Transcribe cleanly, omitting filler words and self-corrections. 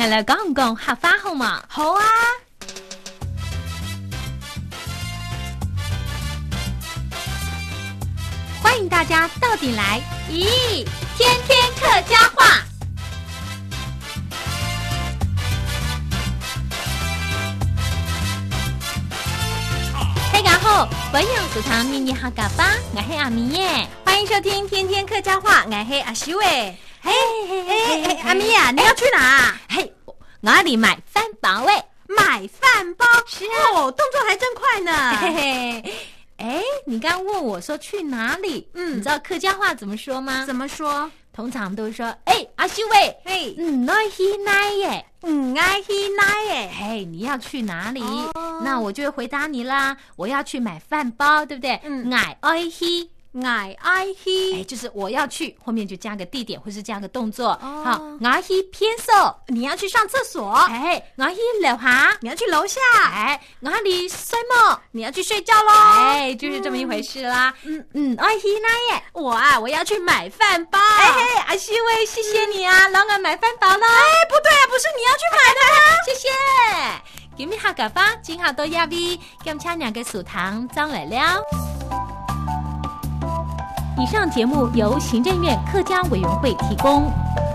係嚟講唔講客家好嘛？ 好啊！ 歡迎大家到底來！咦，天天客家話。大家好，歡迎收聽咪咪客家話，我係阿咪耶。 歡迎收聽天天客家話，我係阿小偉。嘿，阿咪呀，你要去哪？ 嘿，我要嚟買飯包喂， 買飯包？ 是啊， 動作還真快呢。 嘿嘿。哎，你剛問我說去哪裡？你知道客家話怎麼說嗎？ 怎麼說？ 通常都說，哎，阿秀偉， 嘿， 愛去哪耶？ 愛去哪耶？ 嘿，你要去哪裡？那我就會回答你啦，我要去買飯包，對不對？愛去。 愛去， 哎，就是我要去，後面就加個地點或是加個動作。好，我去偏手， 你要去上廁所。 哎，我去樓下， 你要去樓下。 哎，我去睡夢， 你要去睡覺咯。 哎，就是這麼一回事啦。愛去哪耶？ 我要去買飯包。 哎嘿，阿秀偉，謝謝你啊，讓我買飯包啦。 哎，不對啊，不是你要去買的嗎？ 謝謝。今日客家話今後都要比咁請兩個薯糖裝來了。以上節目由行政院客家委員會提供。